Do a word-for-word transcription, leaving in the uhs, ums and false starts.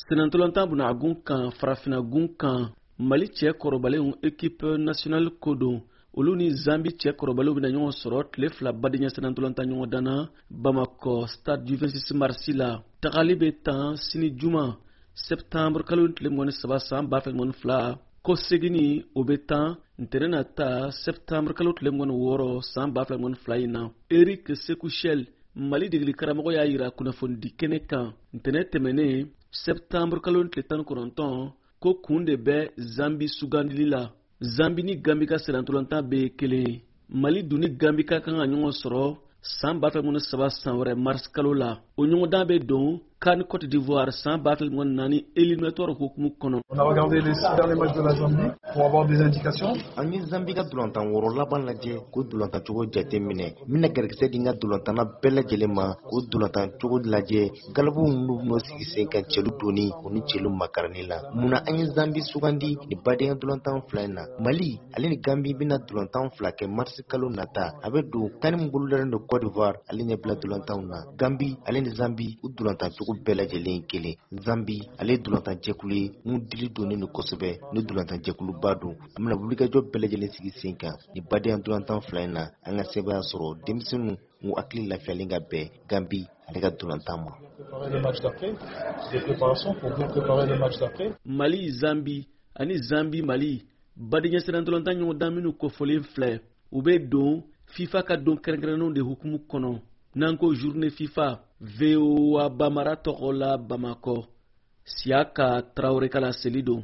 Senatolanta buna agun kan farafina gun kan Mali cɛ kɔrɔbalenw équipe nationale ko don olu ni Zambi cɛ kɔrɔbalenw bɛna ɲɔgɔn sɔrɔ tile fila badenya senatolanta ɲɔgɔn dana Bamako stade du vingt-six mars la. Tagali bɛ tan sini juma septembre kalo tile mugan ni saba san ba fila mugan ni fila ko segini o bɛ tan ntɛnɛn na ta septembre kalo tile mugan ni wɔɔrɔ san ba fila mugan ni fila in na. Eric Sekuchel Mali degeli karamɔgɔ y'a yira kunnafoni di kɛnɛ kan ntɛnɛn tɛmɛnen septembre kalo tile tan ni kɔnɔntɔn ko kun de bɛ Zambi sugandili la. Zambi ni Gambi ka senatolanta bɛ kelen. Mali dun ni Gambi ka kan ka ɲɔgɔn sɔrɔ san ba fila mugan ni saba san wɛrɛ mars kalo la. O ɲɔgɔndan bɛ don CAN Côte d'Ivoire san ba fila mugan ni naani éliminatoire hukumu kɔnɔ. On a regardé les six derniers matchs de la Zambie pour avoir des indications. An ye Zambi ka dolantan wɔɔrɔ laban lajɛ k'o dolantan cogo jate minɛ. N bɛna garisɛgɛ di n ka dolantana bɛɛ lajɛlen ma k'o dolantan cogo lajɛ. Galabu minnu n'o sigi sen kan cɛlu doni o ni cɛlu makarani la. Munna an ye Zambi sugandi ni badenya dolantan fila in na. Mali ale ni Gambi bɛna dolantan fila kɛ mars kalo nata. A bɛ don CAN min bolodalen don Côte d'Ivoire ale ɲɛbila dolantanw na. Gambi ale ni Zambi u dolantan cogo bɛɛ lajɛlen kelen. Zambi ale dolantan jɛkulu ye mun dili donnen don kosɛbɛ ni dolantan jɛkuluba don. An bɛna wulikajɔ bɛɛ lajɛlen sigi sen kan ni badenya dolantan fila in na. An ka sɛbɛya sɔrɔ denmisɛnninw mu hakili lafiyalen ka bɛn Gambi ale ka dolantan ma. Mali Zambi ani Zambi Mali badenya senatolanta ɲɔgɔndan minnu kofɔlen filɛ u bɛ don FIFA ka don kɛrɛnkɛrɛnnenw de hukumu kɔnɔ. N'an ko journée FIFA V O A Bamara tɔgɔ la Bamako Siaka Traoré ka laseli don.